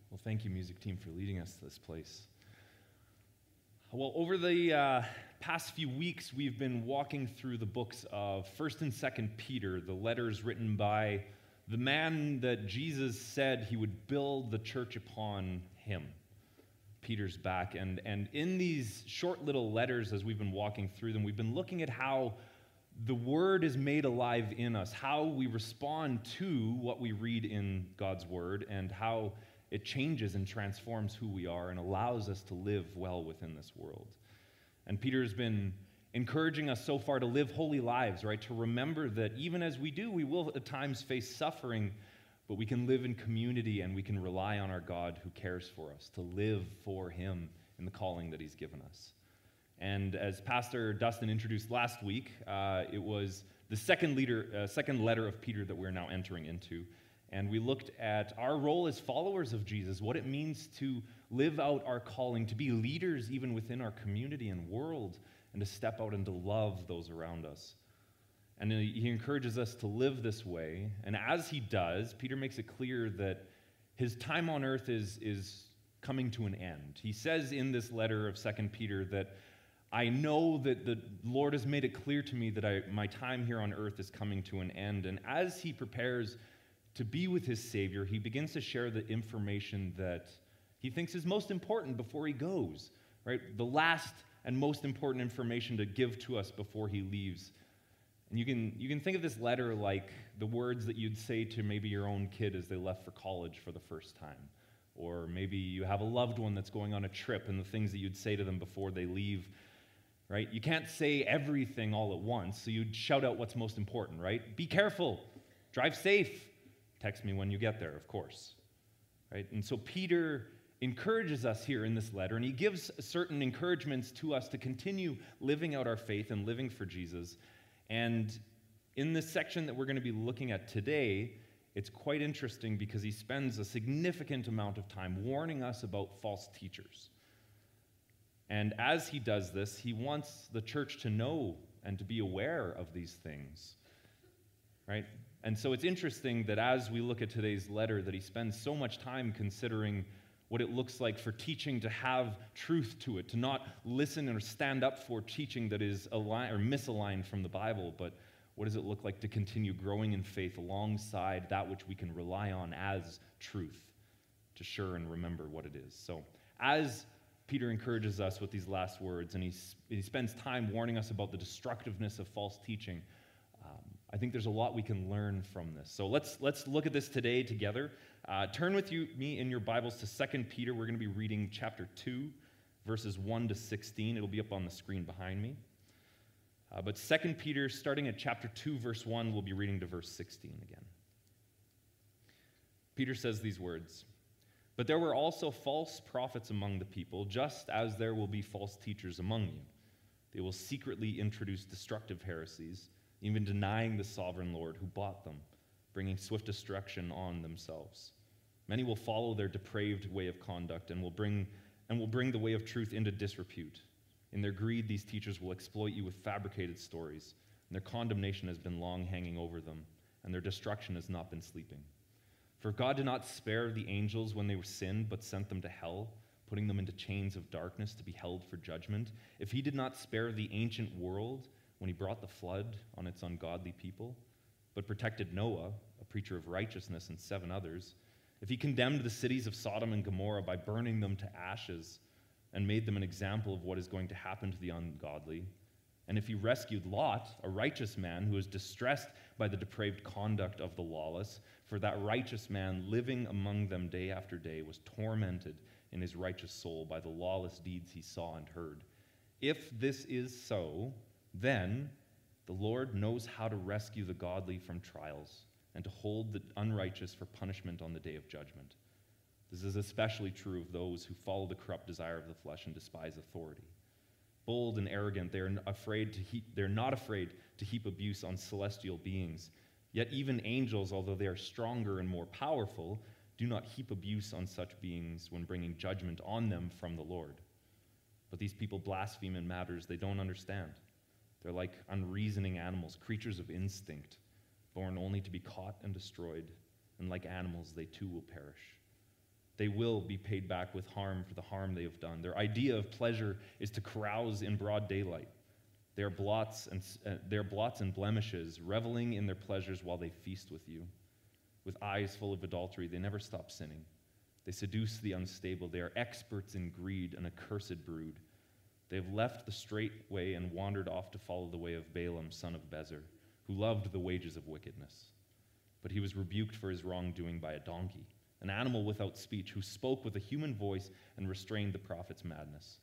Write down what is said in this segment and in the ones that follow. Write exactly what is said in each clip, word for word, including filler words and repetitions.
Well, thank you, music team, for leading us to this place. Well, over the uh, past few weeks, we've been walking through the books of First and Second Peter, the letters written by the man that Jesus said he would build the church upon him. Peter's back. And, and in these short little letters, as we've been walking through them, we've been looking at how the Word is made alive in us, how we respond to what we read in God's Word, and how it changes and transforms who we are and allows us to live well within this world. And Peter's been encouraging us so far to live holy lives, right? To remember that even as we do, we will at times face suffering, but we can live in community and we can rely on our God who cares for us, to live for Him in the calling that He's given us. And as Pastor Dustin introduced last week, uh, it was the second, leader, uh, second letter of Peter that we're now entering into. And we looked at our role as followers of Jesus, what it means to live out our calling, to be leaders even within our community and world, and to step out and to love those around us. And he encourages us to live this way. And as he does, Peter makes it clear that his time on earth is, is coming to an end. He says in this letter of Second Peter that I know that the Lord has made it clear to me that I, my time here on earth is coming to an end. And as he prepares to be with his Savior, he begins to share the information that he thinks is most important before he goes, right? The last and most important information to give to us before he leaves. And you can, you can think of this letter like the words that you'd say to maybe your own kid as they left for college for the first time. Or maybe you have a loved one that's going on a trip and the things that you'd say to them before they leave, right? You can't say everything all at once, so you'd shout out what's most important, right? Be careful, drive safe. Text me when you get there, of course, right? And so Peter encourages us here in this letter, and he gives certain encouragements to us to continue living out our faith and living for Jesus. And in this section that we're going to be looking at today, it's quite interesting because he spends a significant amount of time warning us about false teachers. And as he does this, he wants the church to know and to be aware of these things, right? And so it's interesting that as we look at today's letter, that he spends so much time considering what it looks like for teaching to have truth to it, to not listen or stand up for teaching that is aligned or misaligned from the Bible, but what does it look like to continue growing in faith alongside that which we can rely on as truth, to sure and remember what it is. So as Peter encourages us with these last words, and he, he spends time warning us about the destructiveness of false teaching, um, I think there's a lot we can learn from this. So let's let's look at this today together. Uh, turn with you, me in your Bibles to Second Peter. We're going to be reading chapter two, verses one to sixteen. It'll be up on the screen behind me. Uh, but Second Peter, starting at chapter two, verse one, we'll be reading to verse sixteen again. Peter says these words, "But there were also false prophets among the people, just as there will be false teachers among you. They will secretly introduce destructive heresies, even denying the sovereign Lord who bought them, bringing swift destruction on themselves. Many will follow their depraved way of conduct and will bring and will bring the way of truth into disrepute. In their greed, these teachers will exploit you with fabricated stories, and their condemnation has been long hanging over them, and their destruction has not been sleeping. For God did not spare the angels when they were sinned, but sent them to hell, putting them into chains of darkness to be held for judgment. If he did not spare the ancient world when he brought the flood on its ungodly people, but protected Noah, a preacher of righteousness, and seven others, if he condemned the cities of Sodom and Gomorrah by burning them to ashes and made them an example of what is going to happen to the ungodly, and if he rescued Lot, a righteous man who was distressed by the depraved conduct of the lawless, for that righteous man living among them day after day was tormented in his righteous soul by the lawless deeds he saw and heard. If this is so, then the Lord knows how to rescue the godly from trials and to hold the unrighteous for punishment on the day of judgment. This is especially true of those who follow the corrupt desire of the flesh and despise authority. Bold and arrogant, they are afraid to heap, they're not afraid to heap abuse on celestial beings. Yet even angels, although they are stronger and more powerful, do not heap abuse on such beings when bringing judgment on them from the Lord. But these people blaspheme in matters they don't understand. They're like unreasoning animals, creatures of instinct, born only to be caught and destroyed, and like animals, they too will perish. They will be paid back with harm for the harm they have done. Their idea of pleasure is to carouse in broad daylight. They are blots and, uh, they are blots and blemishes, reveling in their pleasures while they feast with you. With eyes full of adultery, they never stop sinning. They seduce the unstable. They are experts in greed, an accursed brood. They have left the straight way and wandered off to follow the way of Balaam, son of Bezer, who loved the wages of wickedness. But he was rebuked for his wrongdoing by a donkey, an animal without speech, who spoke with a human voice and restrained the prophet's madness.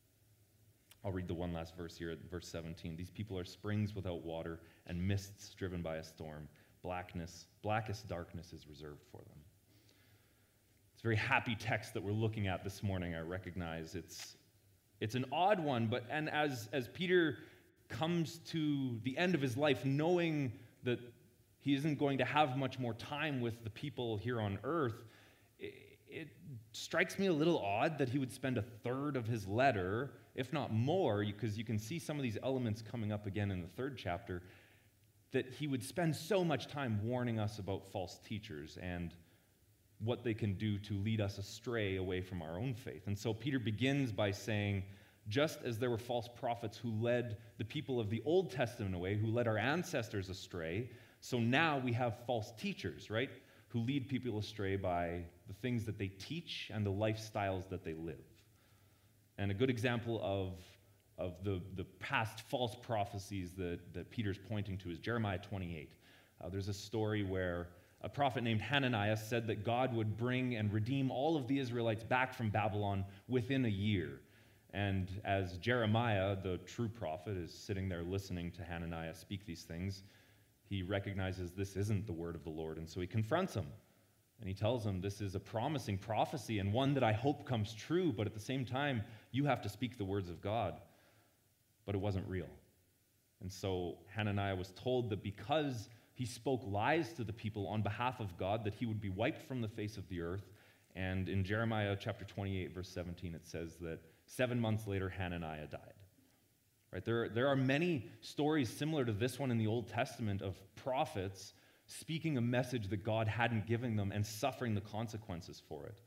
I'll read the one last verse here at verse seventeen. These people are springs without water and mists driven by a storm. Blackness, blackest darkness is reserved for them. It's a very happy text that we're looking at this morning, I recognize. It's, it's an odd one, but and as, as Peter comes to the end of his life, knowing that he isn't going to have much more time with the people here on earth, it, it strikes me a little odd that he would spend a third of his letter, if not more, because you can see some of these elements coming up again in the third chapter, that he would spend so much time warning us about false teachers and what they can do to lead us astray away from our own faith. And so Peter begins by saying, just as there were false prophets who led the people of the Old Testament away, who led our ancestors astray, so now we have false teachers, right, who lead people astray by the things that they teach and the lifestyles that they live. And a good example of, of the, the past false prophecies that, that Peter's pointing to is Jeremiah twenty-eight. Uh, there's a story where a prophet named Hananiah said that God would bring and redeem all of the Israelites back from Babylon within a year. And as Jeremiah, the true prophet, is sitting there listening to Hananiah speak these things, he recognizes this isn't the word of the Lord, and so he confronts him. And he tells him, this is a promising prophecy and one that I hope comes true, but at the same time, you have to speak the words of God. But it wasn't real. And so Hananiah was told that because he spoke lies to the people on behalf of God, that he would be wiped from the face of the earth. And in Jeremiah chapter twenty-eight, verse seventeen, it says that seven months later, Hananiah died. Right? There, there are many stories similar to this one in the Old Testament of prophets speaking a message that God hadn't given them and suffering the consequences for it.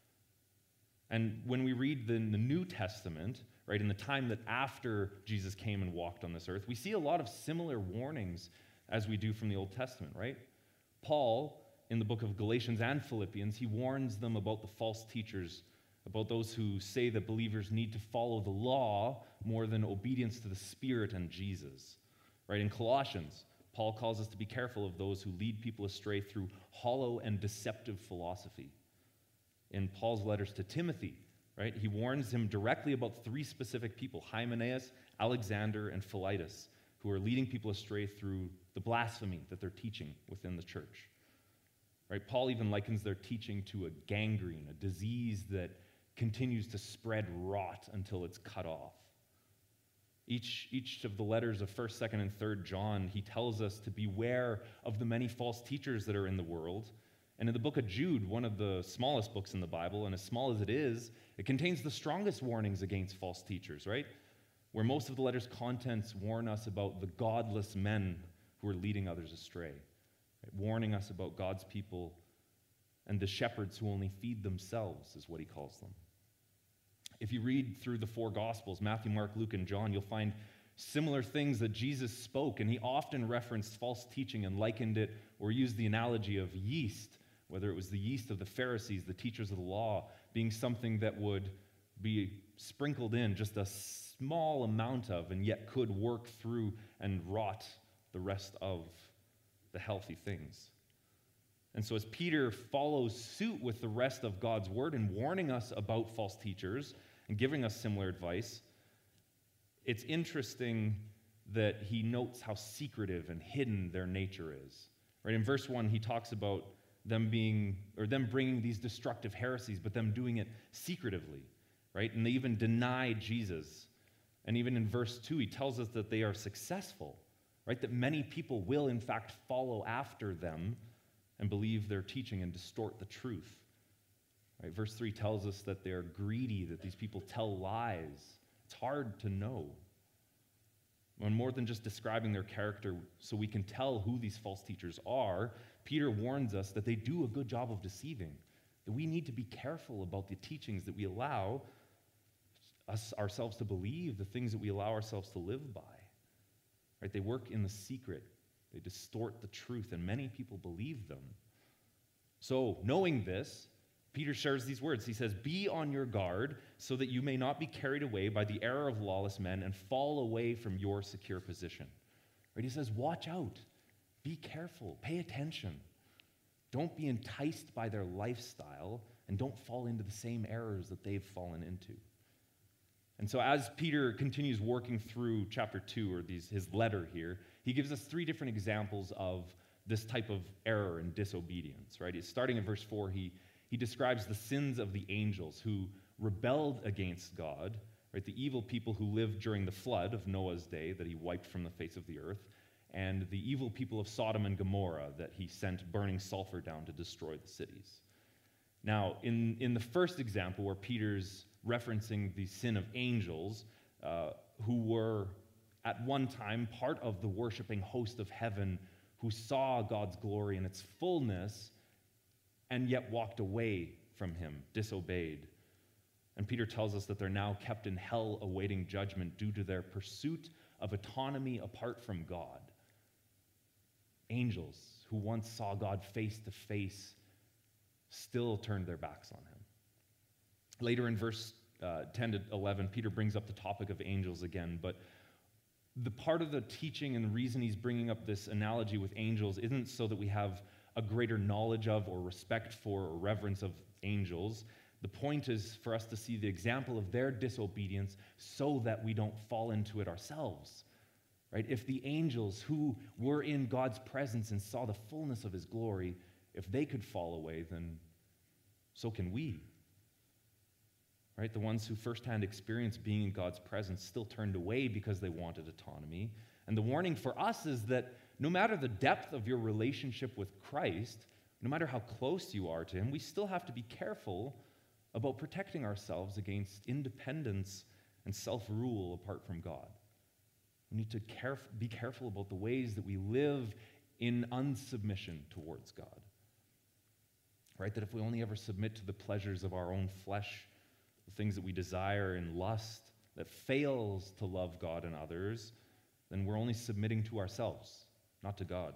And when we read the, the New Testament, right, in the time that after Jesus came and walked on this earth, we see a lot of similar warnings as we do from the Old Testament, right? Paul, in the book of Galatians and Philippians, he warns them about the false teachers, about those who say that believers need to follow the law more than obedience to the Spirit and Jesus. Right? In Colossians, Paul calls us to be careful of those who lead people astray through hollow and deceptive philosophy. In Paul's letters to Timothy, right, he warns him directly about three specific people, Hymenaeus, Alexander, and Philetus, who are leading people astray through the blasphemy that they're teaching within the church. Right? Paul even likens their teaching to a gangrene, a disease that continues to spread rot until it's cut off. Each, each of the letters of first, second, and third John, he tells us to beware of the many false teachers that are in the world. And in the book of Jude, one of the smallest books in the Bible, and as small as it is, it contains the strongest warnings against false teachers, right? Where most of the letter's contents warn us about the godless men who are leading others astray, right? Warning us about God's people and the shepherds who only feed themselves, is what he calls them. If you read through the four Gospels, Matthew, Mark, Luke, and John, you'll find similar things that Jesus spoke, and he often referenced false teaching and likened it or used the analogy of yeast, whether it was the yeast of the Pharisees, the teachers of the law, being something that would be sprinkled in just a small amount of and yet could work through and rot the rest of the healthy things. And so as Peter follows suit with the rest of God's word in warning us about false teachers and giving us similar advice, it's interesting that he notes how secretive and hidden their nature is. Right? In verse one, he talks about them being, or them bringing these destructive heresies, but them doing it secretively, right? And they even deny Jesus. And even in verse two, he tells us that they are successful, right? That many people will, in fact, follow after them and believe their teaching and distort the truth. Right? Verse three tells us that they're greedy, that these people tell lies. It's hard to know. And more than just describing their character so we can tell who these false teachers are, Peter warns us that they do a good job of deceiving. that we need to be careful about the teachings that we allow us ourselves to believe, the things that we allow ourselves to live by. Right? They work in the secret. They distort the truth, and many people believe them. So, knowing this, Peter shares these words. He says, "Be on your guard so that you may not be carried away by the error of lawless men and fall away from your secure position." Right? He says, watch out. Be careful. Pay attention. Don't be enticed by their lifestyle, and don't fall into the same errors that they've fallen into. And so as Peter continues working through chapter two, or these, his letter here, he gives us three different examples of this type of error and disobedience. Right? He's starting in verse four, he, he describes the sins of the angels who rebelled against God, right? The evil people who lived during the flood of Noah's day that he wiped from the face of the earth, and the evil people of Sodom and Gomorrah that he sent burning sulfur down to destroy the cities. Now, in, in the first example where Peter's referencing the sin of angels, uh, who were at one time part of the worshiping host of heaven, who saw God's glory in its fullness, and yet walked away from him, disobeyed. And Peter tells us that they're now kept in hell awaiting judgment due to their pursuit of autonomy apart from God. Angels who once saw God face to face still turned their backs on him. Later in verse uh, ten to eleven, Peter brings up the topic of angels again, but the part of the teaching and the reason he's bringing up this analogy with angels isn't so that we have a greater knowledge of or respect for or reverence of angels. The point is for us to see the example of their disobedience so that we don't fall into it ourselves. Right? If the angels who were in God's presence and saw the fullness of his glory, if they could fall away, then so can we. Right? The ones who firsthand experienced being in God's presence still turned away because they wanted autonomy. And the warning for us is that no matter the depth of your relationship with Christ, no matter how close you are to him, we still have to be careful about protecting ourselves against independence and self-rule apart from God. We need to caref- be careful about the ways that we live in unsubmission towards God. Right? That if we only ever submit to the pleasures of our own flesh, the things that we desire in lust, that fails to love God and others, then we're only submitting to ourselves, not to God.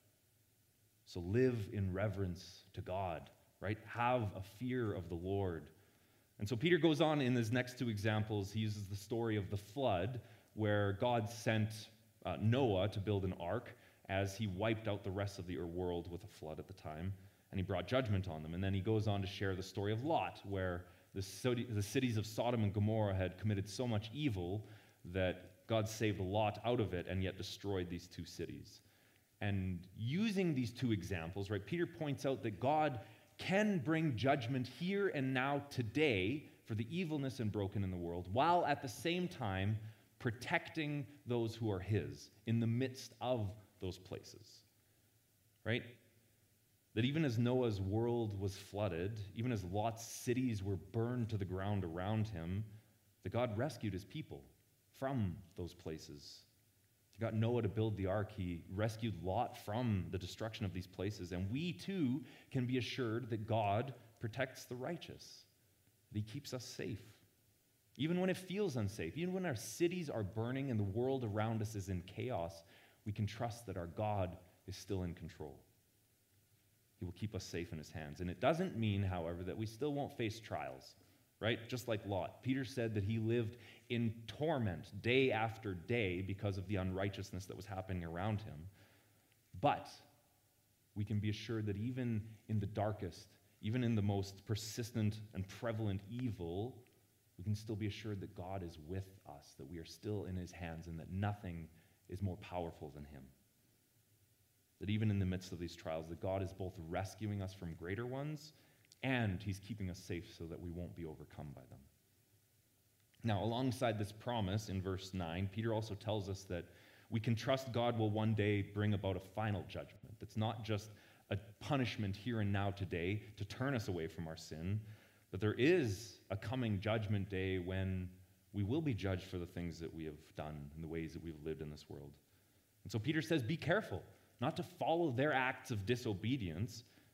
So live in reverence to God, right? Have a fear of the Lord. And so Peter goes on in his next two examples. He uses the story of the flood, where God sent uh, Noah to build an ark as he wiped out the rest of the world with a flood at the time, and he brought judgment on them. And then he goes on to share the story of Lot, where the, city, the cities of Sodom and Gomorrah had committed so much evil that God saved Lot out of it and yet destroyed these two cities. And using these two examples, right, Peter points out that God can bring judgment here and now today for the evilness and broken in the world, while at the same time protecting those who are his in the midst of those places, right? That even as Noah's world was flooded, even as Lot's cities were burned to the ground around him, that God rescued his people from those places. He got Noah to build the ark. He rescued Lot from the destruction of these places. And we too can be assured that God protects the righteous, that he keeps us safe. Even when it feels unsafe, even when our cities are burning and the world around us is in chaos, we can trust that our God is still in control. He will keep us safe in his hands. And it doesn't mean, however, that we still won't face trials, right? Just like Lot. Peter said that he lived in torment day after day because of the unrighteousness that was happening around him. But we can be assured that even in the darkest, even in the most persistent and prevalent evil, we can still be assured that God is with us, that we are still in his hands, and that nothing is more powerful than him. That even in the midst of these trials, that God is both rescuing us from greater ones, and he's keeping us safe so that we won't be overcome by them. Now, alongside this promise in verse nine, Peter also tells us that we can trust God will one day bring about a final judgment. That's not just a punishment here and now today to turn us away from our sin, but there is a coming judgment day when we will be judged for the things that we have done and the ways that we've lived in this world. And so Peter says, be careful not to follow their acts of disobedience,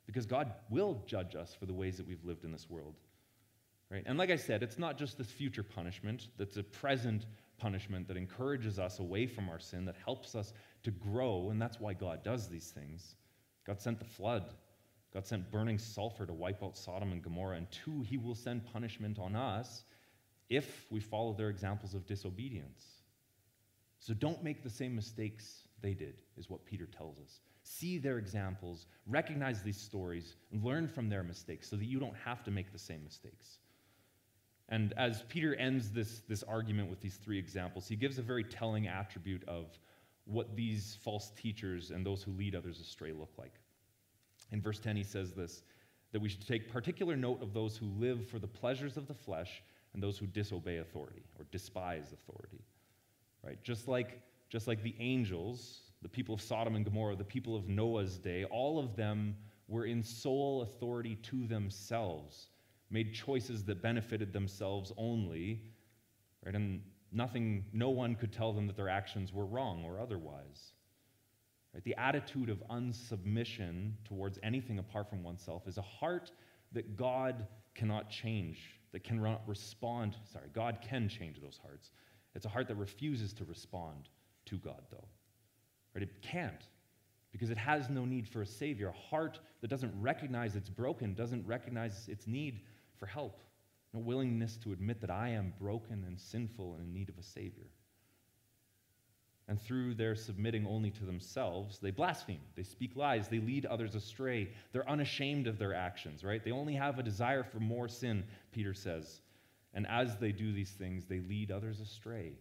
because God will judge us for the ways that we've lived in this world. Right? And like I said, it's not just this future punishment, that's a present punishment that encourages us away from our sin, that helps us to grow, and that's why God does these things. God sent the flood. God sent burning sulfur to wipe out Sodom and Gomorrah. And two, he will send punishment on us if we follow their examples of disobedience. So don't make the same mistakes they did, is what Peter tells us. See their examples, recognize these stories, and learn from their mistakes so that you don't have to make the same mistakes. And as Peter ends this, this argument with these three examples, he gives a very telling attribute of what these false teachers and those who lead others astray look like. In verse ten, he says this, that we should take particular note of those who live for the pleasures of the flesh and those who disobey authority or despise authority. Right? Just like, just like the angels, the people of Sodom and Gomorrah, the people of Noah's day, all of them were in sole authority to themselves, made choices that benefited themselves only, right? And nothing, no one could tell them that their actions were wrong or otherwise. Right? The attitude of unsubmission towards anything apart from oneself is a heart that God cannot change, that cannot respond. Sorry, God can change those hearts. It's a heart that refuses to respond to God, though. Right? It can't, because it has no need for a Savior. A heart that doesn't recognize it's broken, doesn't recognize its need for help, no willingness to admit that I am broken and sinful and in need of a Savior. And through their submitting only to themselves, they blaspheme, they speak lies, they lead others astray. They're unashamed of their actions, right? They only have a desire for more sin, Peter says. And as they do these things, they lead others astray.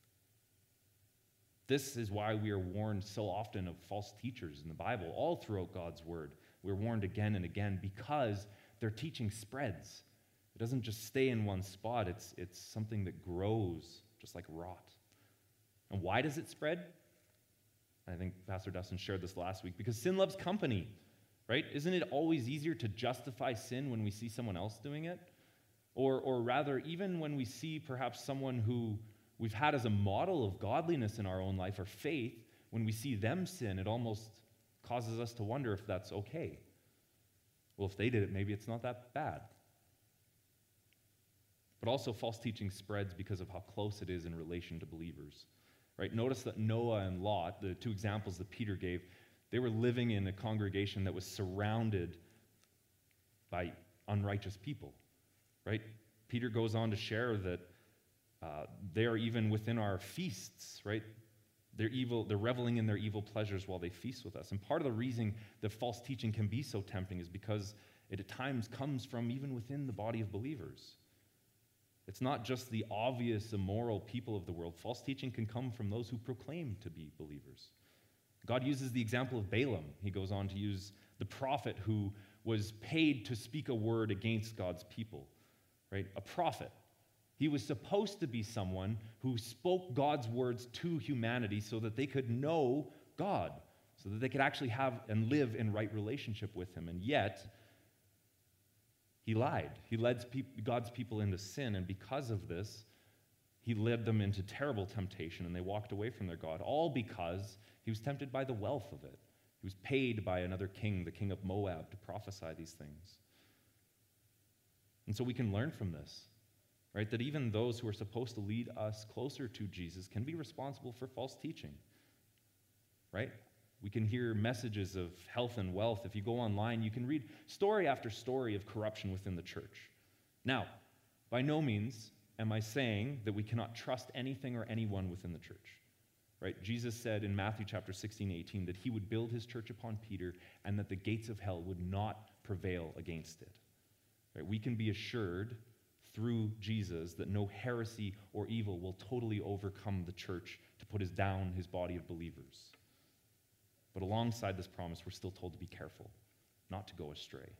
This is why we are warned so often of false teachers in the Bible, all throughout God's word. We're warned again and again because their teaching spreads. It doesn't just stay in one spot. It's, it's something that grows, just like rot. And why does it spread? I think Pastor Dustin shared this last week. Because sin loves company, right? Isn't it always easier to justify sin when we see someone else doing it? Or, or rather, even when we see perhaps someone who we've had as a model of godliness in our own life or faith, when we see them sin, it almost causes us to wonder if that's okay. Well, if they did it, maybe it's not that bad. But also, false teaching spreads because of how close it is in relation to believers. Right? Notice that Noah and Lot, the two examples that Peter gave, they were living in a congregation that was surrounded by unrighteous people. Right? Peter goes on to share that uh, they are even within our feasts, right? They're evil, they're reveling in their evil pleasures while they feast with us. And part of the reason that false teaching can be so tempting is because it at times comes from even within the body of believers. It's not just the obvious immoral people of the world. False teaching can come from those who proclaim to be believers. God uses the example of Balaam. He goes on to use the prophet who was paid to speak a word against God's people, right? A prophet. He was supposed to be someone who spoke God's words to humanity so that they could know God, so that they could actually have and live in right relationship with him. And yet, he lied. He led God's people into sin, and because of this, he led them into terrible temptation, and they walked away from their God, all because he was tempted by the wealth of it. He was paid by another king, the king of Moab, to prophesy these things. And so we can learn from this, right, that even those who are supposed to lead us closer to Jesus can be responsible for false teaching, right? We can hear messages of health and wealth. If you go online, you can read story after story of corruption within the church. Now, by no means am I saying that we cannot trust anything or anyone within the church. Right? Jesus said in Matthew chapter sixteen, eighteen that he would build his church upon Peter and that the gates of hell would not prevail against it. Right? We can be assured through Jesus that no heresy or evil will totally overcome the church to put us down his body of believers. But alongside this promise, we're still told to be careful, not to go astray.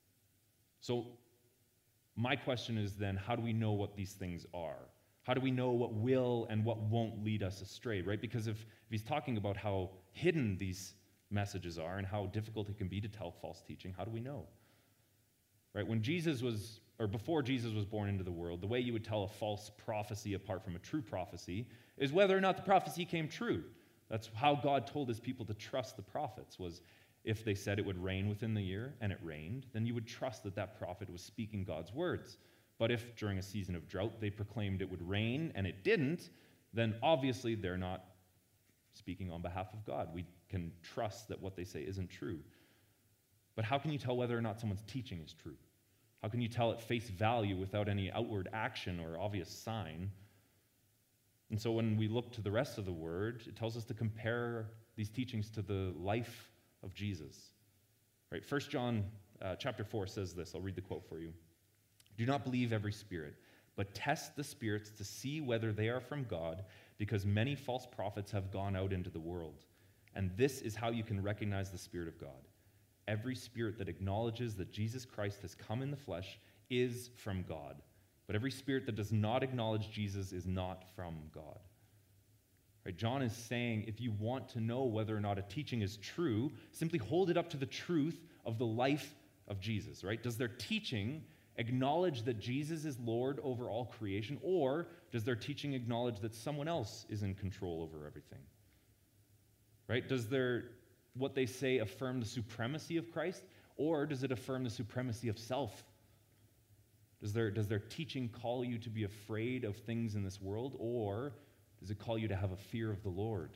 So my question is then, how do we know what these things are? How do we know what will and what won't lead us astray, right? Because if, if he's talking about how hidden these messages are and how difficult it can be to tell false teaching, how do we know? Right? When Jesus was, or before Jesus was born into the world, the way you would tell a false prophecy apart from a true prophecy is whether or not the prophecy came true. That's how God told his people to trust the prophets, was If they said it would rain within the year, and it rained, then you would trust that that prophet was speaking God's words. But if during a season of drought they proclaimed it would rain, and it didn't, then obviously they're not speaking on behalf of God. We can trust that what they say isn't true. But how can you tell whether or not someone's teaching is true? How can you tell at face value without any outward action or obvious sign? And so when we look to the rest of the word, it tells us to compare these teachings to the life of Jesus. Right? First John uh, chapter four says this. I'll read the quote for you. Do not believe every spirit, but test the spirits to see whether they are from God, because many false prophets have gone out into the world. And this is how you can recognize the Spirit of God. Every spirit that acknowledges that Jesus Christ has come in the flesh is from God. But every spirit that does not acknowledge Jesus is not from God. Right? John is saying if you want to know whether or not a teaching is true, simply hold it up to the truth of the life of Jesus. Right? Does their teaching acknowledge that Jesus is Lord over all creation, or does their teaching acknowledge that someone else is in control over everything? Right? Does their what they say affirm the supremacy of Christ, or does it affirm the supremacy of self? Does their, does their teaching call you to be afraid of things in this world, or does it call you to have a fear of the Lord?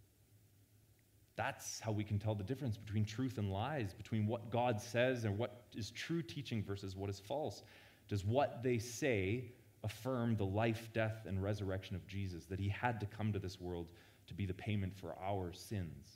That's how we can tell the difference between truth and lies, between what God says and what is true teaching versus what is false. Does what they say affirm the life, death, and resurrection of Jesus, that he had to come to this world to be the payment for our sins?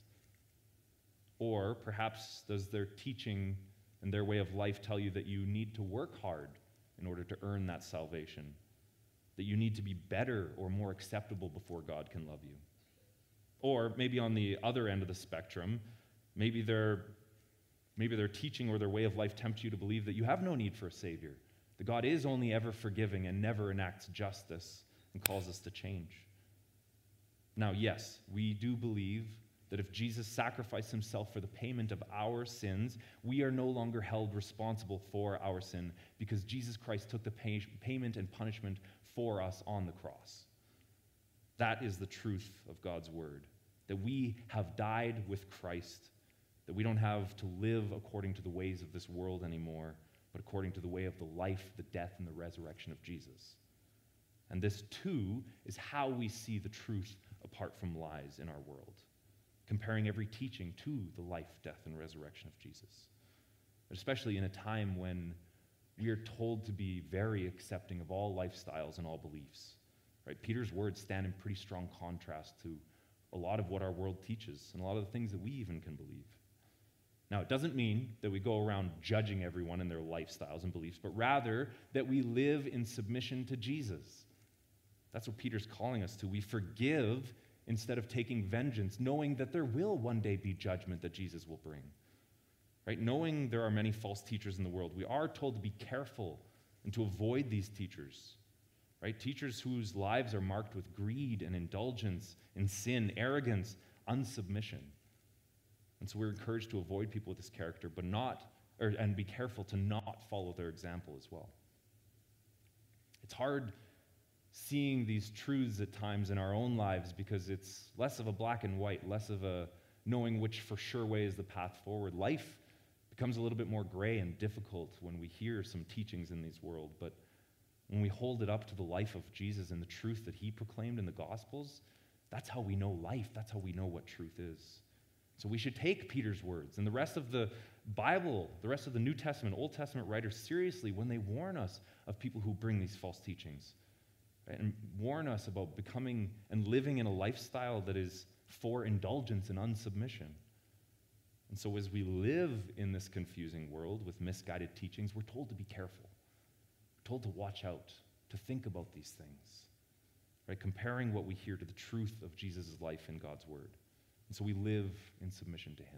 Or perhaps does their teaching and their way of life tell you that you need to work hard in order to earn that salvation, that you need to be better or more acceptable before God can love you? Or maybe on the other end of the spectrum, maybe their, maybe their teaching or their way of life tempts you to believe that you have no need for a Savior, that God is only ever forgiving and never enacts justice and calls us to change. Now, yes, we do believe that if Jesus sacrificed himself for the payment of our sins, we are no longer held responsible for our sin because Jesus Christ took the pay- payment and punishment for us on the cross. That is the truth of God's word, that we have died with Christ, that we don't have to live according to the ways of this world anymore, but according to the way of the life, the death, and the resurrection of Jesus. And this, too, is how we see the truth apart from lies in our world, comparing every teaching to the life, death, and resurrection of Jesus, especially in a time when we are told to be very accepting of all lifestyles and all beliefs. Right? Peter's words stand in pretty strong contrast to a lot of what our world teaches and a lot of the things that we even can believe. Now, it doesn't mean that we go around judging everyone in their lifestyles and beliefs, but rather that we live in submission to Jesus. That's what Peter's calling us to. We forgive instead of taking vengeance, knowing that there will one day be judgment that Jesus will bring. Right? Knowing there are many false teachers in the world, we are told to be careful and to avoid these teachers. Right? Teachers whose lives are marked with greed and indulgence in sin, arrogance, unsubmission. And so we're encouraged to avoid people with this character, but not, or, and be careful to not follow their example as well. It's hard seeing these truths at times in our own lives because it's less of a black and white, less of a knowing which for sure way is the path forward. Life becomes a little bit more gray and difficult when we hear some teachings in this world, but when we hold it up to the life of Jesus and the truth that he proclaimed in the Gospels, that's how we know life. That's how we know what truth is. So we should take Peter's words and the rest of the Bible, the rest of the New Testament, Old Testament writers seriously when they warn us of people who bring these false teachings, right? And warn us about becoming and living in a lifestyle that is for indulgence and unsubmission. And so as we live in this confusing world with misguided teachings, we're told to be careful. We're told to watch out, to think about these things, right? Comparing what we hear to the truth of Jesus' life in God's word. And so we live in submission to him.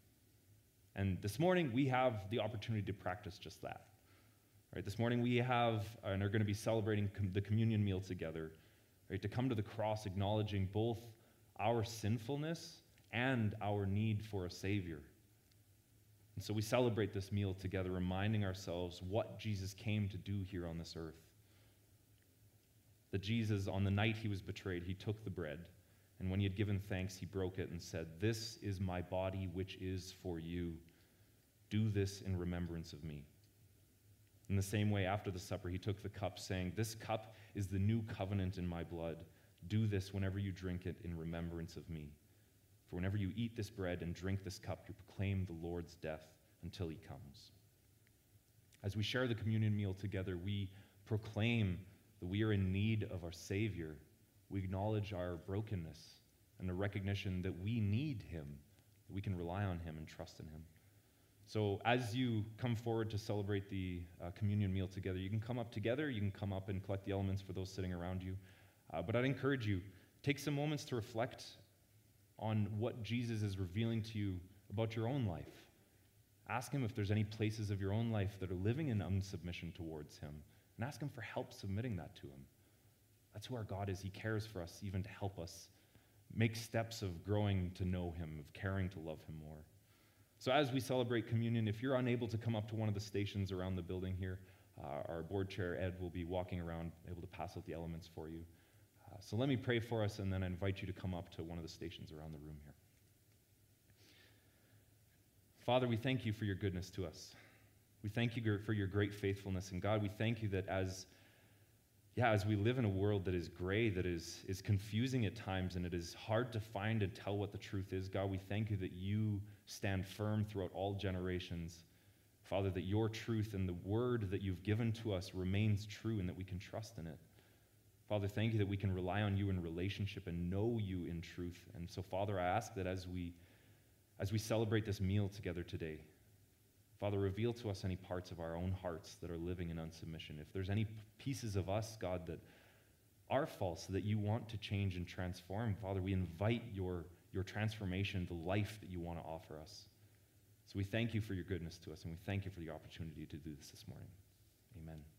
And this morning, we have the opportunity to practice just that. Right? This morning, we have and are going to be celebrating com- the communion meal together, right? To come to the cross acknowledging both our sinfulness and our need for a Savior. And so we celebrate this meal together, reminding ourselves what Jesus came to do here on this earth. That Jesus, on the night he was betrayed, he took the bread, And when he had given thanks, he broke it and said, "This is my body, which is for you. Do this in remembrance of me." In the same way, after the supper, he took the cup, saying, "This cup is the new covenant in my blood. Do this whenever you drink it in remembrance of me. For whenever you eat this bread and drink this cup, you proclaim the Lord's death until he comes." As we share the communion meal together, we proclaim that we are in need of our Savior. We acknowledge our brokenness and the recognition that we need him, that we can rely on him and trust in him. So as you come forward to celebrate the uh, communion meal together, you can come up together, you can come up and collect the elements for those sitting around you. Uh, but I'd encourage you, take some moments to reflect on what Jesus is revealing to you about your own life. Ask him if there's any places of your own life that are living in unsubmission towards him, and ask him for help submitting that to him. That's who our God is. He cares for us even to help us make steps of growing to know him, of caring to love him more. So as we celebrate communion, if you're unable to come up to one of the stations around the building here, uh, our board chair, Ed, will be walking around, able to pass out the elements for you. Uh, so let me pray for us, and then I invite you to come up to one of the stations around the room here. Father, we thank you for your goodness to us. We thank you for your great faithfulness. And God, we thank you that as Yeah, as we live in a world that is gray, that is, is confusing at times, and it is hard to find and tell what the truth is, God, we thank you that you stand firm throughout all generations. Father, that your truth and the word that you've given to us remains true and that we can trust in it. Father, thank you that we can rely on you in relationship and know you in truth. And so, Father, I ask that as we, as we celebrate this meal together today, Father, reveal to us any parts of our own hearts that are living in unsubmission. If there's any pieces of us, God, that are false, that you want to change and transform, Father, we invite your, your transformation, the life that you want to offer us. So we thank you for your goodness to us, and we thank you for the opportunity to do this this morning. Amen.